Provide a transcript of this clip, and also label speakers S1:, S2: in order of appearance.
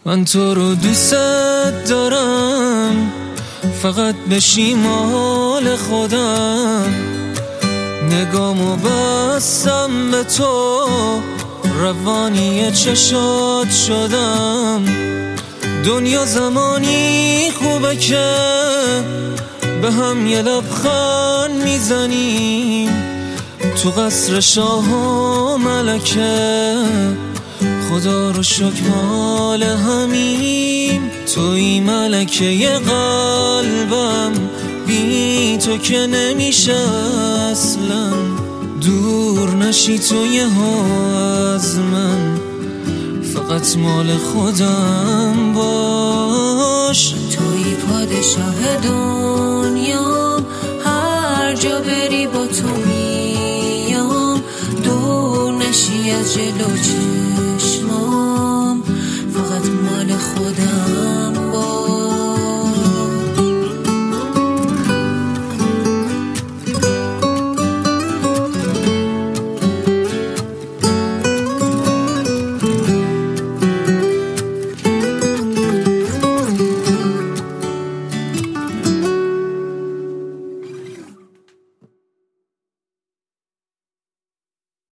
S1: من تو رو دوست دارم، فقط بشی مال خودم. نگامو بستم به تو، روانی چشات شدم. دنیا زمانی خوبه که به هم یه لبخند میزنیم. تو قصر شاه و ملکه خدا رو شکر مال همیم. توی ملکه قلبم، بی تو که نمیشه اصلا. دور نشی تو یه ها از من، فقط مال خودم باش.
S2: توی پادشاه دنیام، هر جا بری با تو میام. دور نشی از جلو